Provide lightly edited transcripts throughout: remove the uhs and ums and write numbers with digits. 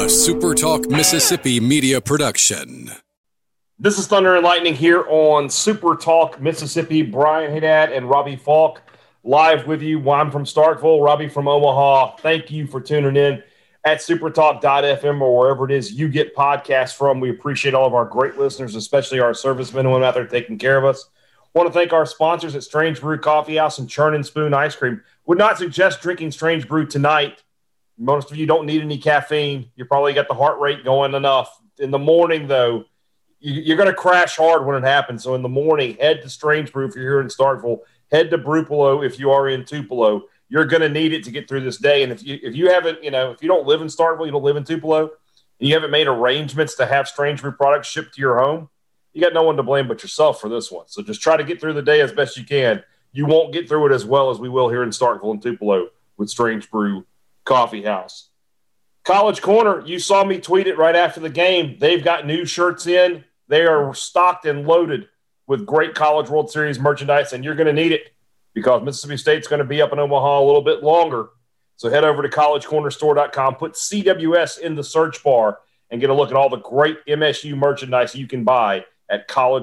a SuperTalk Mississippi media production. This is Thunder and Lightning here on SuperTalk Mississippi. Brian Haydad and Robbie Falk live with you. I'm from Starkville, Robbie from Omaha. Thank you for tuning in at supertalk.fm or wherever it is you get podcasts from. We appreciate all of our great listeners, especially our servicemen and women out there taking care of us. Want to thank our sponsors at Strange Brew Coffee House and Churn and Spoon Ice Cream. Would not suggest drinking Strange Brew tonight. Most of you don't need any caffeine. You probably got the heart rate going enough. In the morning, though, you're going to crash hard when it happens. So in the morning, head to Strange Brew if you're here in Starkville. Head to Brupolo if you are in Tupelo. You're going to need it to get through this day. And if you haven't, if you don't live in Starkville, you don't live in Tupelo, and you haven't made arrangements to have Strange Brew products shipped to your home, you got no one to blame but yourself for this one. So just try to get through the day as best you can. You won't get through it as well as we will here in Starkville and Tupelo with Strange Brew Coffee House. College Corner, you saw me tweet it right after the game. They've got new shirts in. They are stocked and loaded with great College World Series merchandise, and you're going to need it because Mississippi State's going to be up in Omaha a little bit longer. So head over to collegecornerstore.com, put CWS in the search bar, and get a look at all the great MSU merchandise you can buy at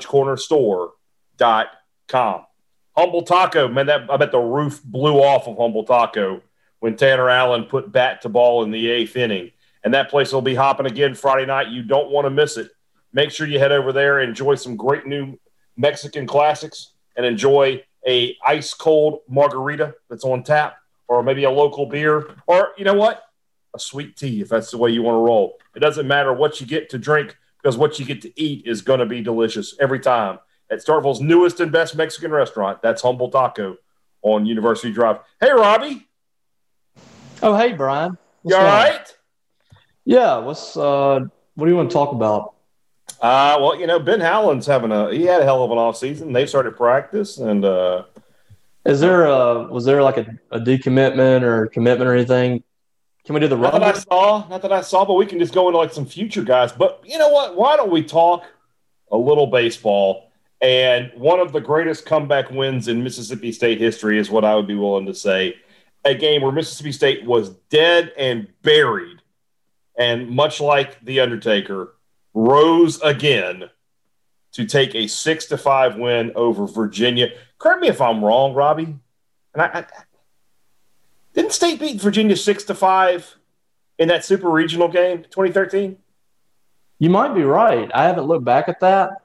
collegecornerstore.com. Humble Taco, man, I bet the roof blew off of Humble Taco when Tanner Allen put bat to ball in the 8th inning. And that place will be hopping again Friday night. You don't want to miss it. Make sure you head over there and enjoy some great new Mexican classics and enjoy a ice-cold margarita that's on tap, or maybe a local beer, or you know what? A sweet tea if that's the way you want to roll. It doesn't matter what you get to drink because what you get to eat is going to be delicious every time. At Starkville's newest and best Mexican restaurant, that's Humble Taco on University Drive. Hey, Robbie. Oh, hey, Brian. You all right? Yeah. What do you want to talk about? Well, Ben Howland's he had a hell of an off season. They started practice, and was there like a decommitment or commitment or anything? Can we do the run? Not that I saw, but we can just go into like some future guys. But you know what? Why don't we talk a little baseball? And one of the greatest comeback wins in Mississippi State history is what I would be willing to say. A game where Mississippi State was dead and buried, and much like The Undertaker, rose again to take a 6-5 win over Virginia. Correct me if I'm wrong, Robbie. And I didn't State beat Virginia 6-5 in that super regional game, 2013? You might be right. I haven't looked back at that.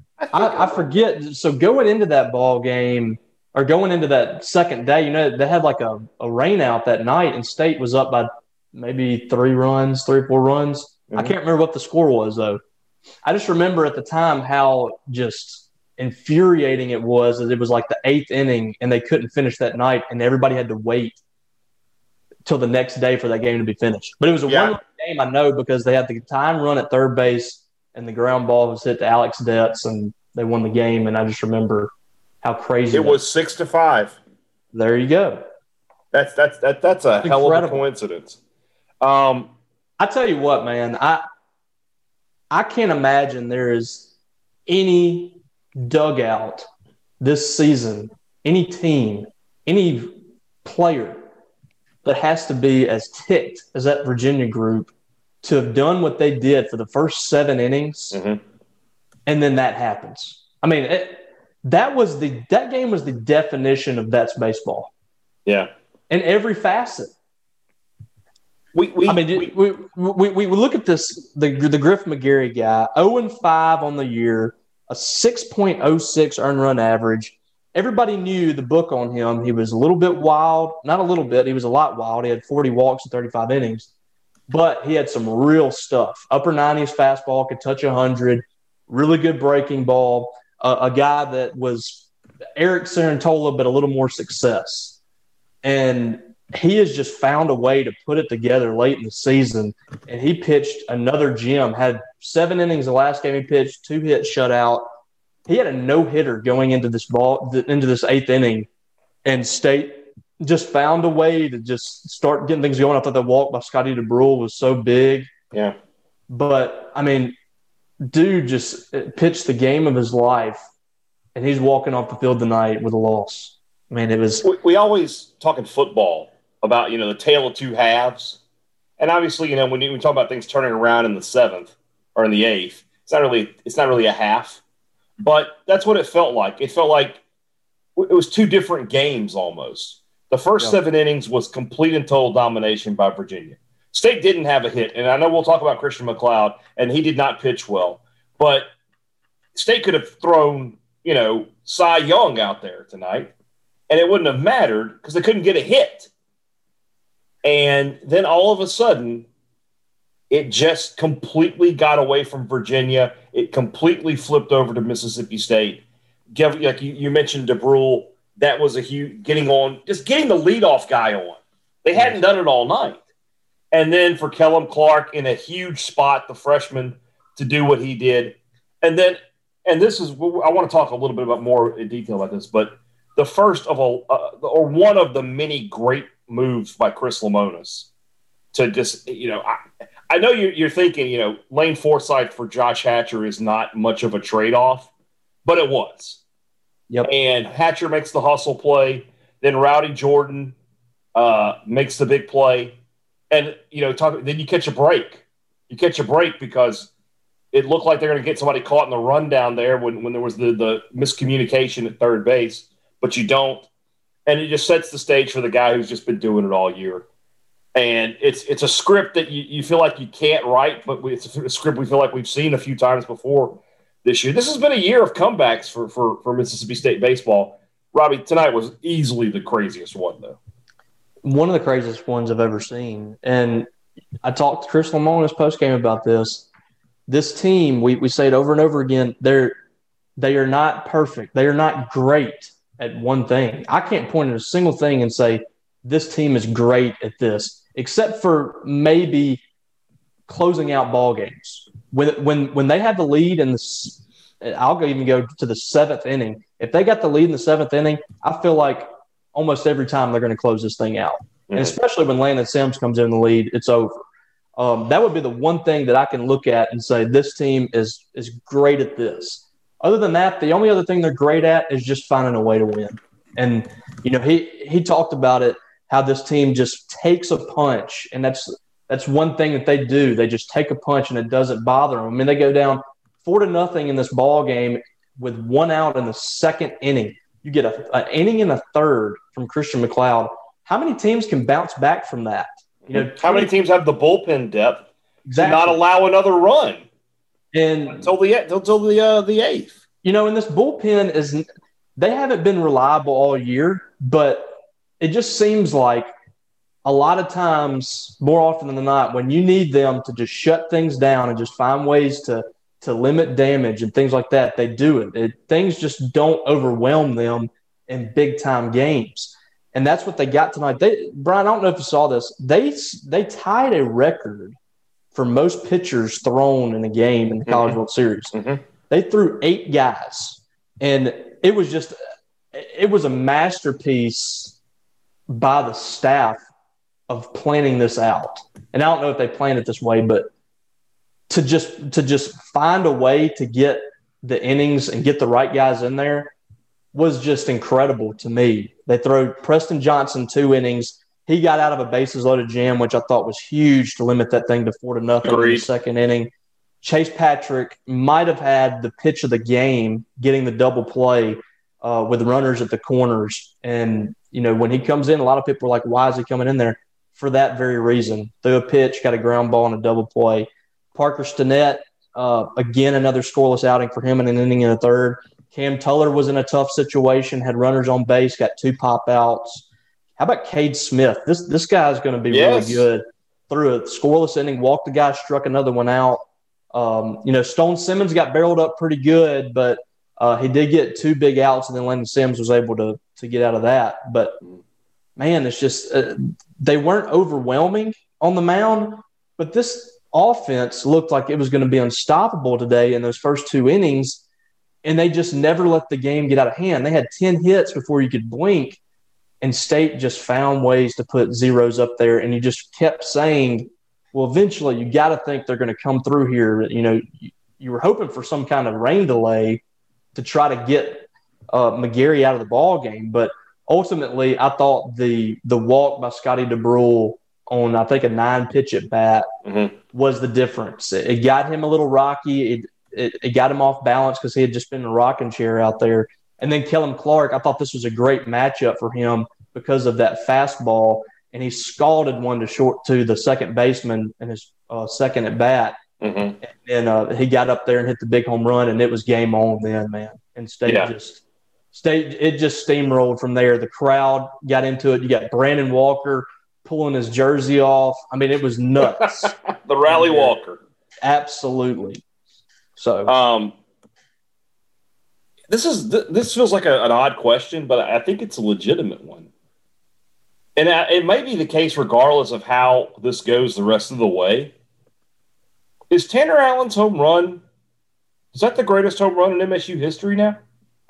I forget. So going into that ball game or going into that second day, they had like a rain out that night, and State was up by maybe 3 or 4 runs. Mm-hmm. I can't remember what the score was, though. I just remember at the time how just infuriating it was that it was like the 8th inning and they couldn't finish that night, and everybody had to wait till the next day for that game to be finished. But it was a one-run game, I know, because they had the time run at third base and the ground ball was hit to Alex Detz, and they won the game. And I just remember how crazy it was. 6-5. There you go. That's a hell of a coincidence. I tell you what, man, I can't imagine there is any dugout this season, any team, any player that has to be as ticked as that Virginia group to have done what they did for the first 7 innings, mm-hmm. and then that happens. I mean, that game was the definition of that's baseball. Yeah, in every facet. We look at this, the Griff McGarry guy, 0-5 on the year, a 6.06 earned run average. Everybody knew the book on him. He was a little bit wild, not a little bit. He was a lot wild. He had 40 walks in 35 innings, but he had some real stuff. Upper 90s fastball, could touch 100, really good breaking ball. A guy that was Eric Cerantola, but a little more success. And he has just found a way to put it together late in the season. And he pitched another gem, had 7 innings the last game he pitched, 2 hits shutout. He had a no-hitter going into this 8th inning, and State just found a way to just start getting things going. I thought that walk by Scotty DeBrule was so big. Yeah. But, I mean, dude just pitched the game of his life, and he's walking off the field tonight with a loss. I mean, it was – We always talk in football about, the tale of two halves. And obviously, when we talk about things turning around in the 7th or in the 8th, it's not really a half. But that's what it felt like. It felt like it was two different games almost. The first 7 innings was complete and total domination by Virginia. State didn't have a hit, and I know we'll talk about Christian McLeod, and he did not pitch well. But State could have thrown, Cy Young out there tonight, and it wouldn't have mattered because they couldn't get a hit. And then all of a sudden, it just completely got away from Virginia. It completely flipped over to Mississippi State. Like you mentioned, DeBrule, that was a huge getting the leadoff guy on. They hadn't done it all night. And then for Kellum Clark in a huge spot, the freshman, to do what he did. And this is, I want to talk a little bit about more in detail about this, but the first of all, or one of the many great moves by Chris Lemonis to just, I know you're thinking, Lane Forsythe for Josh Hatcher is not much of a trade-off, but it was. Yep. And Hatcher makes the hustle play. Then Rowdy Jordan makes the big play. And, then you catch a break. You catch a break because it looked like they're going to get somebody caught in the rundown there when there was the miscommunication at third base, but you don't. And it just sets the stage for the guy who's just been doing it all year. And it's a script that you feel like you can't write, but it's a script we feel like we've seen a few times before this year. This has been a year of comebacks for Mississippi State baseball. Robbie, tonight was easily the craziest one, though. One of the craziest ones I've ever seen. And I talked to Chris Lemonis post-game about this. This team, we say it over and over again, they are not perfect. They are not great at one thing. I can't point at a single thing and say this team is great at this, except for maybe closing out ball games. When they have the lead in I'll even go to the 7th inning. If they got the lead in the 7th inning, I feel like almost every time they're going to close this thing out. Mm-hmm. And especially when Landon Sims comes in the lead, it's over. That would be the one thing that I can look at and say this team is great at this. Other than that, the only other thing they're great at is just finding a way to win. And, he talked about it, how this team just takes a punch, and that's one thing that they do. They just take a punch, and it doesn't bother them. I mean, they go down 4-0 in this ball game with 1 out in the 2nd inning. You get an inning and a third from Christian McLeod. How many teams can bounce back from that? How many teams have the bullpen depth to not allow another run until the 8th? And this bullpen they haven't been reliable all year, but it just seems like a lot of times, more often than not, when you need them to just shut things down and just find ways to limit damage and things like that, they do it. Things just don't overwhelm them in big-time games. And that's what they got tonight. Brian, I don't know if you saw this. They tied a record for most pitchers thrown in a game in the College World Series. Mm-hmm. They threw 8 guys. And it was a masterpiece by the staff of planning this out. And I don't know if they planned it this way, but to just find a way to get the innings and get the right guys in there was just incredible to me. They throw Preston Johnson 2 innings. He got out of a bases-loaded jam, which I thought was huge to limit that thing to 4-0 in the 2nd inning. Chase Patrick might have had the pitch of the game, getting the double play with runners at the corners. And, when he comes in, a lot of people were like, why is he coming in there? For that very reason. Threw a pitch, got a ground ball and a double play. Parker Stinnett, again, another scoreless outing for him in an inning and a third. Cam Tuller was in a tough situation, had runners on base, got 2 pop-outs. How about Cade Smith? This guy's going to be really good. Threw a scoreless inning, walked the guy, struck another one out. Stone Simmons got barreled up pretty good, but he did get 2 big outs, and then Landon Sims was able to get out of that. But, man, it's just they weren't overwhelming on the mound, but this offense looked like it was going to be unstoppable today in those first 2 innings, and they just never let the game get out of hand. They had 10 hits before you could blink, and State just found ways to put zeros up there, and you just kept saying, well, eventually you got to think they're going to come through here. You were hoping for some kind of rain delay to try to get McGarry out of the ball game, but ultimately I thought the walk by Scotty DeBrule on I think a 9-pitch at bat was the difference. It got him a little rocky. It got him off balance because he had just been in a rocking chair out there. And then Kellum Clark, I thought this was a great matchup for him because of that fastball, and he scalded one to the second baseman in his second at bat. And he got up there and hit the big home run, and it was game on then, man. And State just steamrolled from there. The crowd got into it. You got Brandon Walker pulling his jersey off. I mean, it was nuts. The Rally Walker. Absolutely. So this feels like an odd question, but I think it's a legitimate one. And it may be the case regardless of how this goes the rest of the way. Is Tanner Allen's home run, is that the greatest home run in MSU history now?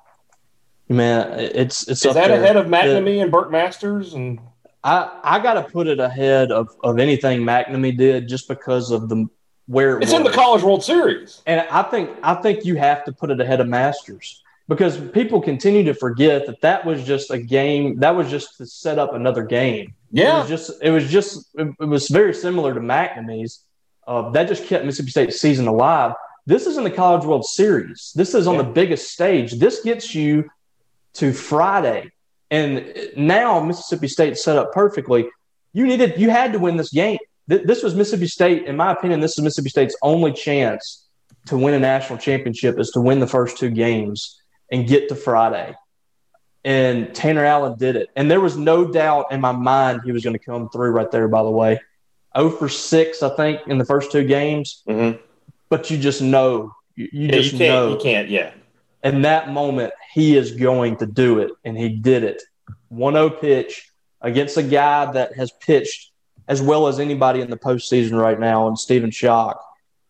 Man, it's is that ahead of McNamee and Burt Masters? And I got to put it ahead of anything McNamee did just because of where it's in the College World Series. And I think you have to put it ahead of Masters because people continue to forget that was just a game. That was just to set up another game. Yeah. It was very similar to McNamee's. That just kept Mississippi State's season alive. This is in the College World Series. This is on the biggest stage. This gets you to Friday. And now Mississippi State set up perfectly. You had to win this game. This was Mississippi State, in my opinion, this is Mississippi State's only chance to win a national championship is to win the first 2 games and get to Friday. And Tanner Allen did it. And there was no doubt in my mind he was going to come through right there, by the way. 0 for 6, I think, in the first 2 games. But you just know. You know. You can't, yeah. In that moment, he is going to do it, and he did it. 1-0 pitch against a guy that has pitched as well as anybody in the postseason right now, and Stephen Schoch.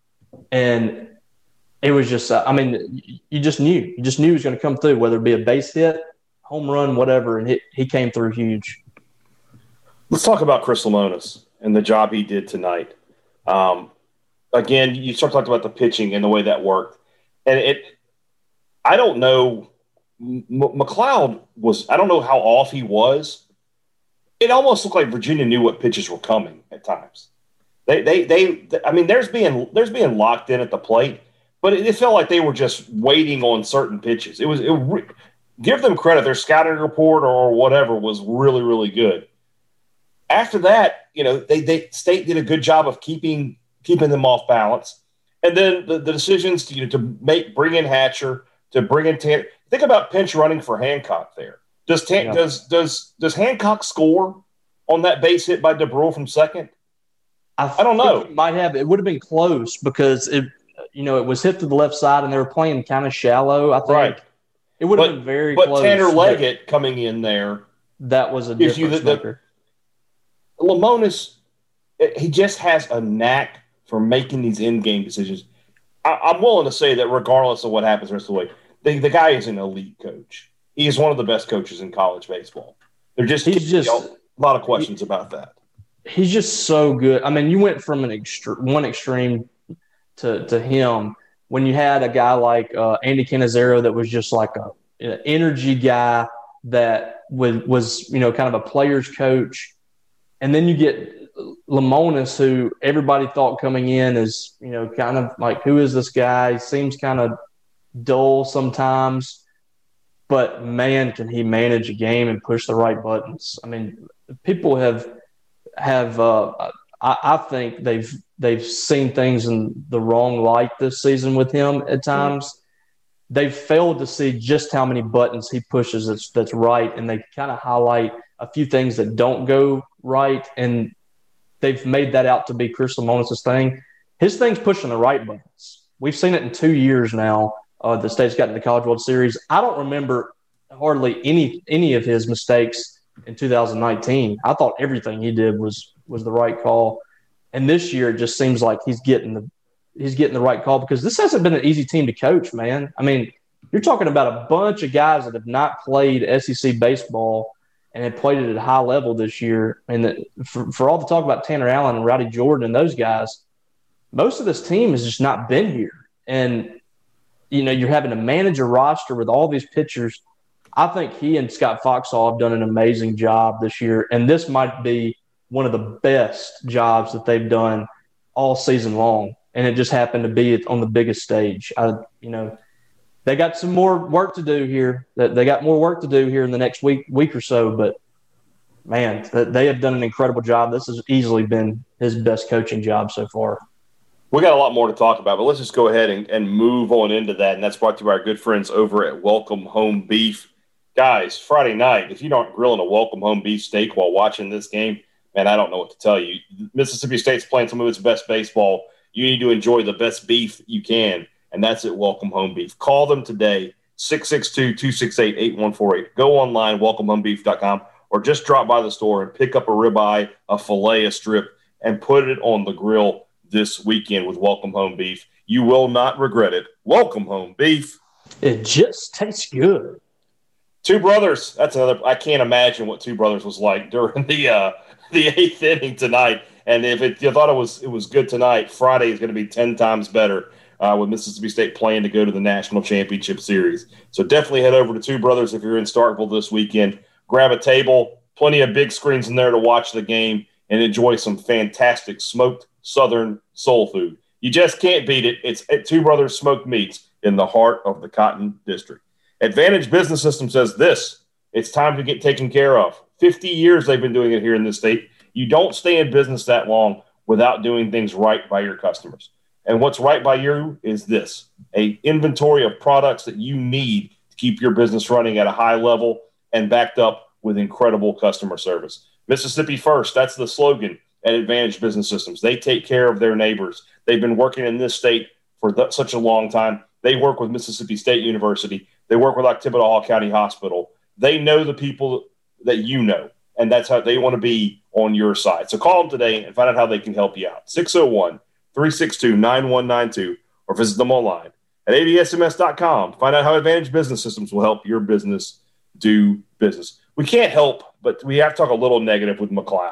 And it was just, you just knew. You just knew he was going to come through, whether it be a base hit, home run, whatever, and he came through huge. Let's talk about Chris Lemonis and the job he did tonight. Again, you start talking about the pitching and the way that worked. And I don't know, McLeod was – I don't know how off he was. It almost looked like Virginia knew what pitches were coming at times. There's being locked in at the plate, but it felt like they were just waiting on certain pitches. Give them credit. Their scouting report or whatever was really, really good. After that, State did a good job of keeping them off balance. And then the decisions to bring in Hatcher, to bring in Tanner. Think about pinch running for Hancock there. Does Hancock score on that base hit by DeBrule from second? I don't know. It might have. It would have been close because it was hit to the left side and they were playing kind of shallow. I think right. It would have been very close. But Tanner Leggett coming in there, that was a difference maker. Lemonis, he just has a knack for making these in-game decisions. I'm willing to say that regardless of what happens the rest of the way, the guy is an elite coach. He is one of the best coaches in college baseball. He's just a lot of questions about that. He's just so good. I mean, you went from one extreme to him when you had a guy like Andy Cannizaro that was just like an energy guy that was kind of a player's coach. And then you get Lemonis, who everybody thought coming in is, kind of like, who is this guy? He seems kind of dull sometimes. But, man, can he manage a game and push the right buttons. I mean, people have I think they've seen things in the wrong light this season with him at times. They've failed to see just how many buttons he pushes that's right, and they kind of highlight a few things that don't go right, and they've made that out to be Chris Lemonis' thing. His thing's pushing the right buttons. We've seen it in 2 years now. The State's gotten to the College World Series. I don't remember hardly any of his mistakes in 2019. I thought everything he did was the right call. And this year it just seems like he's getting the right call because this hasn't been an easy team to coach, man. I mean, you're talking about a bunch of guys that have not played SEC baseball and have played it at a high level this year. And for all the talk about Tanner Allen and Rowdy Jordan and those guys, most of this team has just not been here. And, you're having to manage a roster with all these pitchers. I think he and Scott Foxhall have done an amazing job this year. And this might be one of the best jobs that they've done all season long, and it just happened to be on the biggest stage. They got some more work to do here. They got more work to do here in the next week or so, but man, they have done an incredible job. This has easily been his best coaching job so far. We got a lot more to talk about, but let's just go ahead and move on into that. And that's brought to you by our good friends over at Welcome Home Beef. Guys, Friday night, if you aren't grilling a Welcome Home Beef steak while watching this game, man, I don't know what to tell you. Mississippi State's playing some of its best baseball. You need to enjoy the best beef you can, and that's at Welcome Home Beef. Call them today, 662-268-8148. Go online, welcomehomebeef.com, or just drop by the store and pick up a ribeye, a filet, a strip, and put it on the grill this weekend with Welcome Home Beef. You will not regret it. Welcome Home Beef. It just tastes good. Two Brothers. That's another. I can't imagine what Two Brothers was like during the eighth inning tonight. And if you thought it was good tonight, Friday is going to be 10 times better with Mississippi State playing to go to the National Championship Series. So definitely head over to Two Brothers if you're in Starkville this weekend. Grab a table. Plenty of big screens in there to watch the game and enjoy some fantastic smoked Southern soul food. You just can't beat it. It's at Two Brothers Smoked Meats in the heart of the Cotton District. Advantage Business System says this: it's time to get taken care of. 50 years they've been doing it here in this state. You don't stay in business that long without doing things right by your customers. And what's right by you is this: an inventory of products that you need to keep your business running at a high level and backed up with incredible customer service. Mississippi First, that's the slogan at Advantage Business Systems. They take care of their neighbors. They've been working in this state for such a long time. They work with Mississippi State University. They work with Oktibbeha County Hospital. They know the people that you know, and that's how they want to be on your side. So call them today and find out how they can help you out. 601-362-9192 or visit them online at adsms.com. Find out how Advantage Business Systems will help your business do business. We can't help, but we have to talk a little negative with McLeod.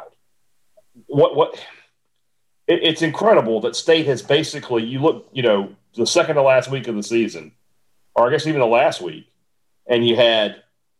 It's incredible that State has basically, you look, the second to last week of the season, or I guess even the last week, and you had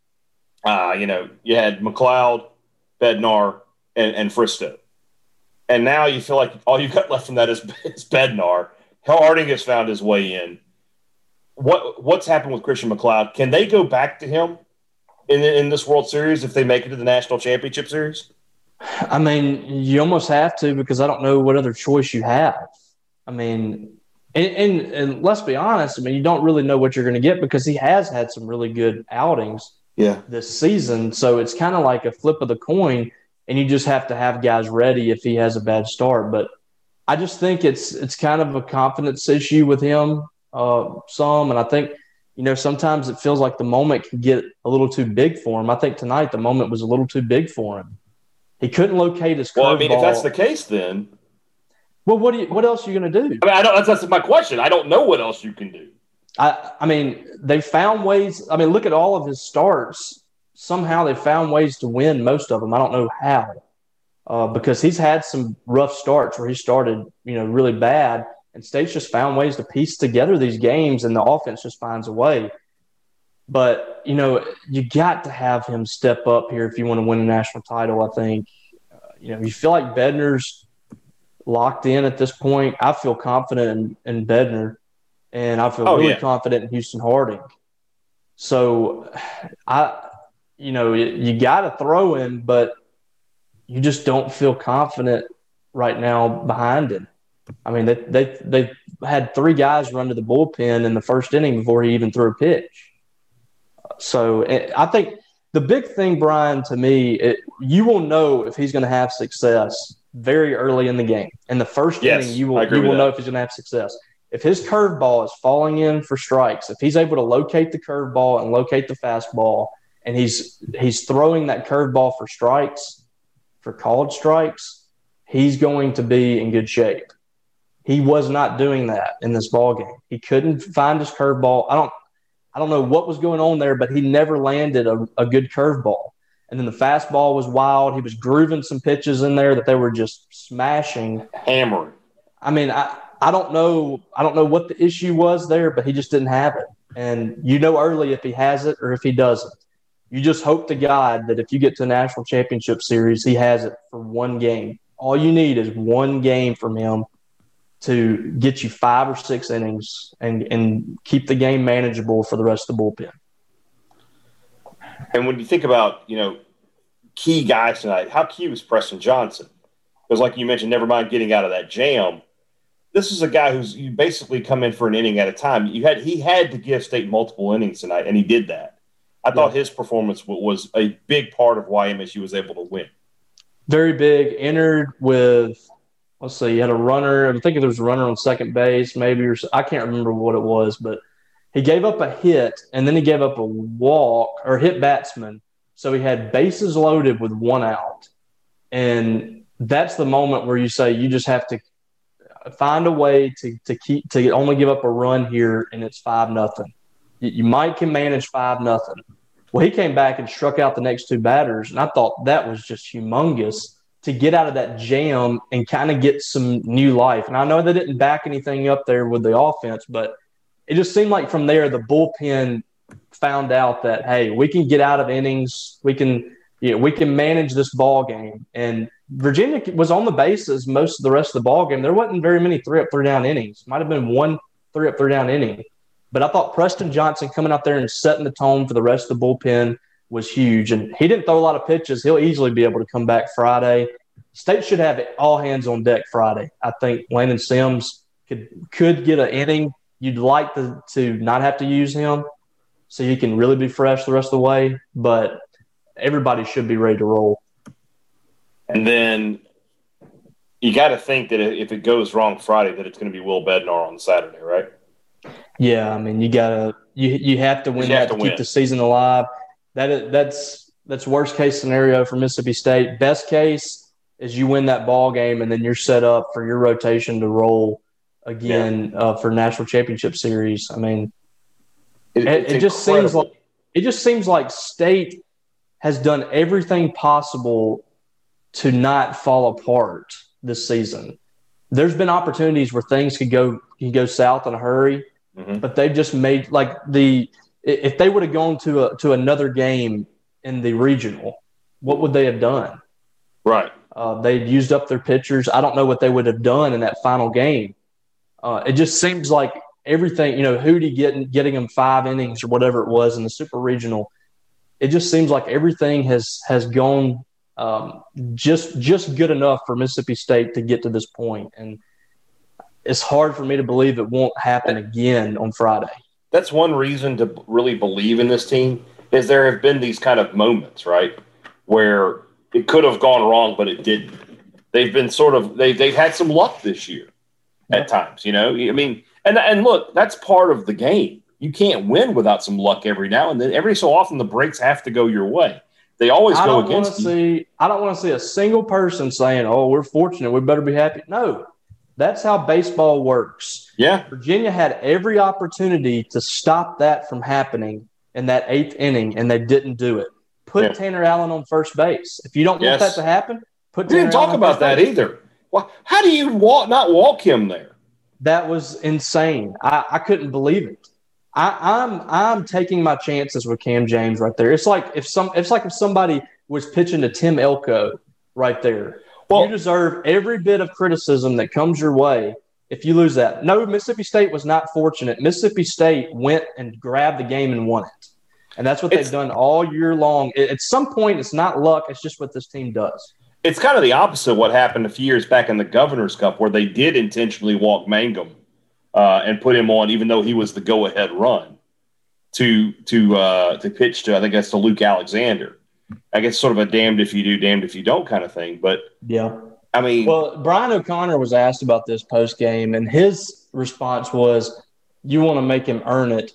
McLeod, Bednar, and Fristoe. And now you feel like all you've got left from that is Bednar. Harding has found his way in. What's happened with Christian McLeod? Can they go back to him in this World Series if they make it to the National Championship Series? I mean, you almost have to, because I don't know what other choice you have. I mean, and let's be honest, I mean, you don't really know what you're going to get because he has had some really good outings this season. So it's kind of like a flip of the coin, and you just have to have guys ready if he has a bad start. But I just think it's kind of a confidence issue with him some. And I think, sometimes it feels like the moment can get a little too big for him. I think tonight the moment was a little too big for him. He couldn't locate his curveball. Well, I mean, if that's the case, then. Well, what else are you going to do? I mean, that's my question. I don't know what else you can do. I mean, they found ways. I mean, look at all of his starts. Somehow they found ways to win most of them. I don't know how, because he's had some rough starts where he started, really bad, and State's just found ways to piece together these games, and the offense just finds a way. But, you got to have him step up here if you want to win a national title, I think. You feel like Bednar's locked in at this point. I feel confident in Bednar, and I feel really confident in Houston Harding. So, you got to throw in, but you just don't feel confident right now behind him. I mean, they had 3 guys run to the bullpen in the first inning before he even threw a pitch. So I think the big thing, Brian, to me, you will know if he's going to have success very early in the game. In the first inning, you will know if he's going to have success. If his curveball is falling in for strikes, if he's able to locate the curveball and locate the fastball, and he's throwing that curveball for strikes, for called strikes, he's going to be in good shape. He was not doing that in this ballgame. He couldn't find his curveball. I don't know what was going on there, but he never landed a good curveball. And then the fastball was wild. He was grooving some pitches in there that they were just smashing. Hammering. I mean, I don't know what the issue was there, but he just didn't have it. And early if he has it or if he doesn't. You just hope to God that if you get to a national championship series, he has it for one game. All you need is one game from him to get you 5 or 6 innings and keep the game manageable for the rest of the bullpen. And when you think about, key guys tonight, how key was Preston Johnson? Because like you mentioned, never mind getting out of that jam, this is a guy who's you basically come in for an inning at a time. He had to give State multiple innings tonight, and he did that. I thought his performance was a big part of why MSU was able to win. Very big. Entered with, let's see, he had a runner. I think there was a runner on second base, maybe, or I can't remember what it was, but he gave up a hit, and then he gave up a walk or hit batsman. So he had bases loaded with 1 out. And that's the moment where you say you just have to find a way to only give up a run here, and it's 5-0. You might can manage 5-0. Well, he came back and struck out the next 2 batters, and I thought that was just humongous to get out of that jam and kind of get some new life. And I know they didn't back anything up there with the offense, but it just seemed like from there the bullpen found out that, hey, we can get out of innings. We can manage this ball game. And Virginia was on the bases most of the rest of the ball game. There wasn't very many 3-up, 3-down innings. Might have been 1 3-up, 3-down inning. But I thought Preston Johnson coming out there and setting the tone for the rest of the bullpen was huge. And he didn't throw a lot of pitches. He'll easily be able to come back Friday. State should have all hands on deck Friday. I think Landon Sims could get an inning. You'd like to not have to use him so he can really be fresh the rest of the way. But everybody should be ready to roll. And then you got to think that if it goes wrong Friday, that it's going to be Will Bednar on Saturday, right? Yeah, I mean, you have to win that to keep the season alive. That's worst case scenario for Mississippi State. Best case is you win that ball game, and then you're set up for your rotation to roll again for national championship series. I mean, it just seems like State has done everything possible to not fall apart this season. There's been opportunities where things could go south in a hurry. Mm-hmm. But they've just made if they would have gone to another game in the regional, what would they have done? Right. They'd used up their pitchers. I don't know what they would have done in that final game. It just seems like everything, Hootie getting them 5 innings or whatever it was in the super regional. It just seems like everything has gone just good enough for Mississippi State to get to this point. And it's hard for me to believe it won't happen again on Friday. That's one reason to really believe in this team is there have been these kind of moments, right, where it could have gone wrong, but it didn't. They've been they've had some luck this year at times, I mean, and look, that's part of the game. You can't win without some luck every now and then. Every so often the breaks have to go your way. They always go against you. I don't want to see a single person saying, oh, we're fortunate, we better be happy. No. That's how baseball works. Yeah. Virginia had every opportunity to stop that from happening in that 8th inning, and they didn't do it. Put Tanner Allen on first base. If you don't want that to happen, put Tanner Allen on first base. We didn't talk about that either. Well, how do you not walk him there? That was insane. I couldn't believe it. I'm taking my chances with Cam James right there. It's like if somebody was pitching to Tim Elko right there. Well, you deserve every bit of criticism that comes your way if you lose that. No, Mississippi State was not fortunate. Mississippi State went and grabbed the game and won it. And that's what they've done all year long. At some point, it's not luck. It's just what this team does. It's kind of the opposite of what happened a few years back in the Governor's Cup where they did intentionally walk Mangum and put him on, even though he was the go-ahead run, to pitch to, I think that's to Luke Alexander. I guess sort of a damned if you do, damned if you don't kind of thing. But, yeah. I mean – well, Brian O'Connor was asked about this post-game, and his response was, you want to make him earn it.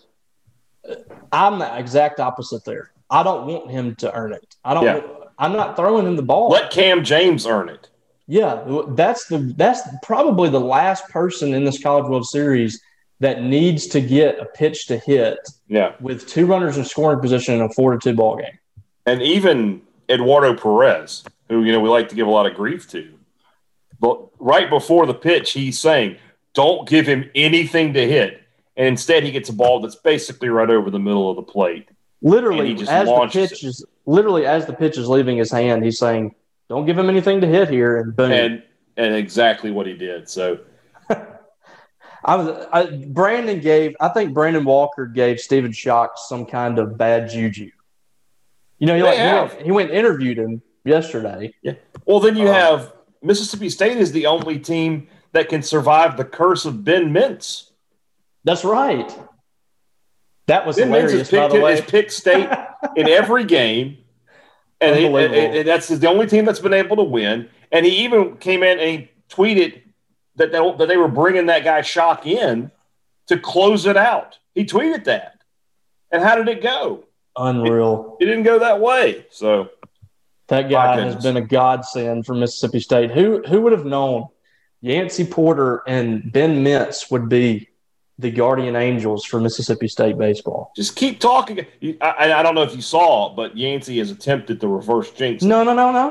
I'm the exact opposite there. I don't want him to earn it. I'm not throwing him the ball. Let Cam James earn it. Yeah, that's probably the last person in this College World Series that needs to get a pitch to hit with 2 runners in scoring position in a 4-2 ball game. And even Eduardo Perez, who, we like to give a lot of grief to, but right before the pitch, he's saying, don't give him anything to hit. And instead he gets a ball that's basically right over the middle of the plate. Literally, as the pitch is leaving his hand, he's saying, "Don't give him anything to hit here," and boom. And exactly what he did. So, I think Brandon Walker gave Stephen Schoch some kind of bad juju. He went and interviewed him yesterday. Yeah. Well, then you have Mississippi State is the only team that can survive the curse of Ben Mintz. That's right. That was Ben hilarious, by the way. Has picked State in every game, and that's the only team that's been able to win. And he even came in and he tweeted that they were bringing that guy Schoch in to close it out. He tweeted that. And how did it go? Unreal. It didn't go that way. So that guy has been a godsend for Mississippi State. Who would have known Yancey Porter and Ben Mintz would be the guardian angels for Mississippi State baseball? Just keep talking. I don't know if you saw, but Yancey has attempted the reverse jinx. No.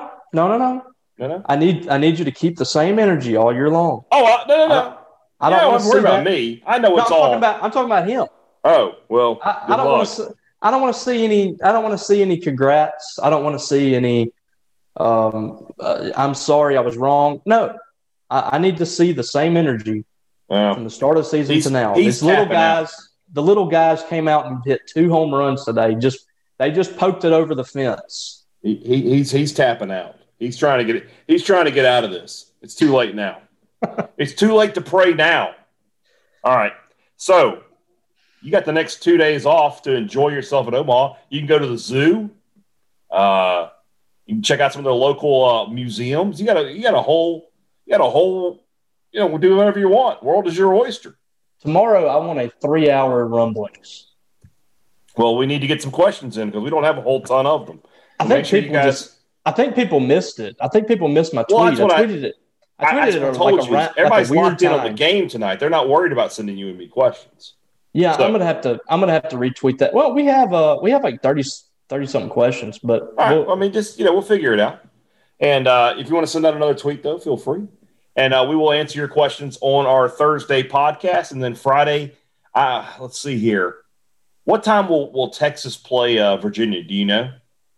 I need you to keep the same energy all year long. Oh, no. I don't want to worry about me. I know it's all. I'm talking about him. Oh well. I don't want to see any congrats. I don't want to see any. I'm sorry, I was wrong. No, I need to see the same energy from the start of the season to now. These little guys, the little guys came out and hit 2 home runs today. They just poked it over the fence. He's tapping out. He's trying to get out of this. It's too late now. It's too late to pray now. All right. So you got the next 2 days off to enjoy yourself in Omaha. You can go to the zoo. You can check out some of the local museums. You got a whole, we'll do whatever you want. World is your oyster. Tomorrow I want a 3-hour rumblings. Well, we need to get some questions in because we don't have a whole ton of them. I think people missed it. I think people missed my tweet. Well, I tweeted it. Everybody's locked in on the game tonight. They're not worried about sending you and me questions. Yeah, so. I'm gonna have to retweet that. Well, we have like 30 something questions, but we'll figure it out. And if you want to send out another tweet, though, feel free. And we will answer your questions on our Thursday podcast, and then Friday. Let's see here. What time will Texas play Virginia? Do you know?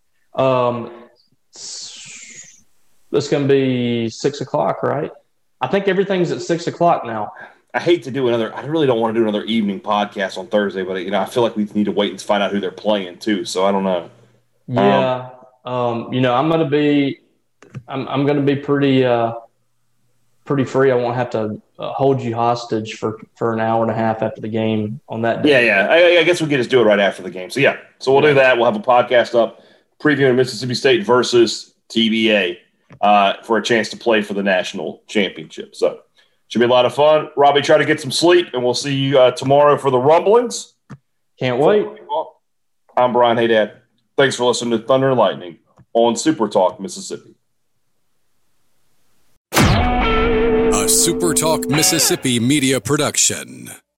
It's going to be 6:00, right? I think everything's at 6:00 now. I hate to do I really don't want to do another evening podcast on Thursday, but I feel like we need to wait and find out who they're playing too. So I don't know. Yeah. I'm going to be pretty free. I won't have to hold you hostage for an hour and a half after the game on that day. Yeah. I guess we can just do it right after the game. So yeah. So we'll do that. We'll have a podcast up previewing Mississippi State versus TBA for a chance to play for the national championship. So should be a lot of fun. Robbie, try to get some sleep, and we'll see you tomorrow for the rumblings. Can't wait. I'm Brian Haydad. Thanks for listening to Thunder and Lightning on Super Talk Mississippi. A Super Talk Mississippi media production.